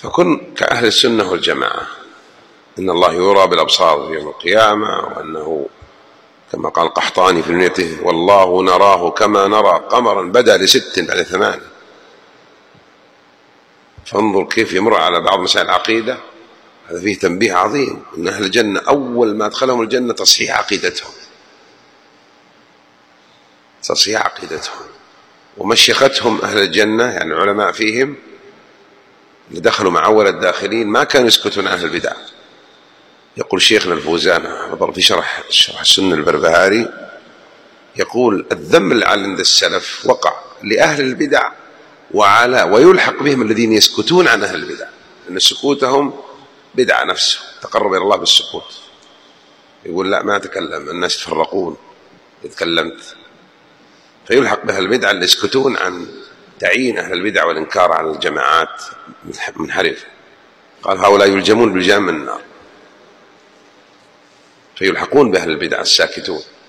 فكن كأهل السنة والجماعة، إن الله يرى بالأبصار يوم القيامة، وأنه كما قال القحطاني في نيته: والله نراه كما نرى قمرا بدا ل6 بعد 8. فانظر كيف يمر على بعض مسائل العقيدة. هذا فيه تنبيه عظيم، أن أهل الجنة أول ما أدخلهم الجنة تصحيح عقيدتهم، تصحيح عقيدتهم. ومشيختهم أهل الجنة، يعني العلماء فيهم اللي دخلوا مع أول الداخلين ما كانوا يسكتون عن أهل البدع. يقول شيخنا الفوزان في شرح السنة البربهاري، يقول: الذم اللي عند السلف وقع لأهل البدع ويلحق بهم الذين يسكتون عن أهل البدع، لأن سكوتهم بدعة نفسه، تقرب إلى الله بالسكوت. يقول: لا، ما أتكلم، الناس يتفرقون يتكلمت. فيلحق بأهل البدع اللي يسكتون عن تعيين أهل البدع والإنكار على الجماعات منحرفة. قال: هؤلاء يلجمون بالجام من النار. فيلحقون بأهل البدع الساكتون.